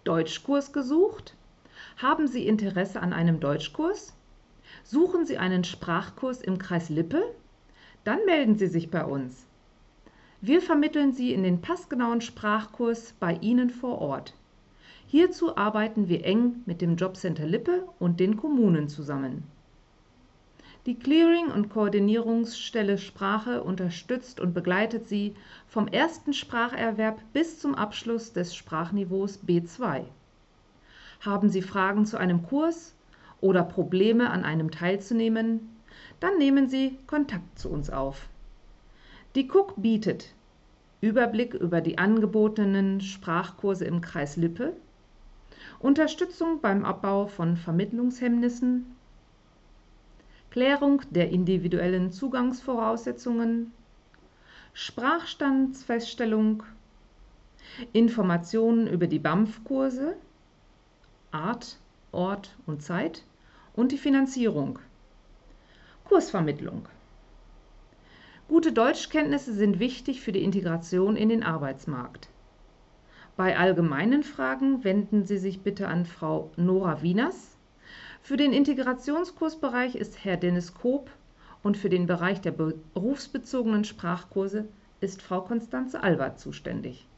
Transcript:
Deutschkurs gesucht? Haben Sie Interesse an einem Deutschkurs? Suchen Sie einen Sprachkurs im Kreis Lippe? Dann melden Sie sich bei uns. Wir vermitteln Sie in den passgenauen Sprachkurs bei Ihnen vor Ort. Hierzu arbeiten wir eng mit dem Jobcenter Lippe und den Kommunen zusammen. Die Clearing- und Koordinierungsstelle Sprache unterstützt und begleitet Sie vom ersten Spracherwerb bis zum Abschluss des Sprachniveaus B2. Haben Sie Fragen zu einem Kurs oder Probleme an einem teilzunehmen? Dann nehmen Sie Kontakt zu uns auf. Die KUK bietet Überblick über die angebotenen Sprachkurse im Kreis Lippe, Unterstützung beim Abbau von Vermittlungshemmnissen, Klärung der individuellen Zugangsvoraussetzungen, Sprachstandsfeststellung, Informationen über die BAMF-Kurse, Art, Ort und Zeit und die Finanzierung. Kursvermittlung. Gute Deutschkenntnisse sind wichtig für die Integration in den Arbeitsmarkt. Bei allgemeinen Fragen wenden Sie sich bitte an Frau Nora Wieners. Für den Integrationskursbereich ist Herr Dennis Koop und für den Bereich der berufsbezogenen Sprachkurse ist Frau Constanze Albert zuständig.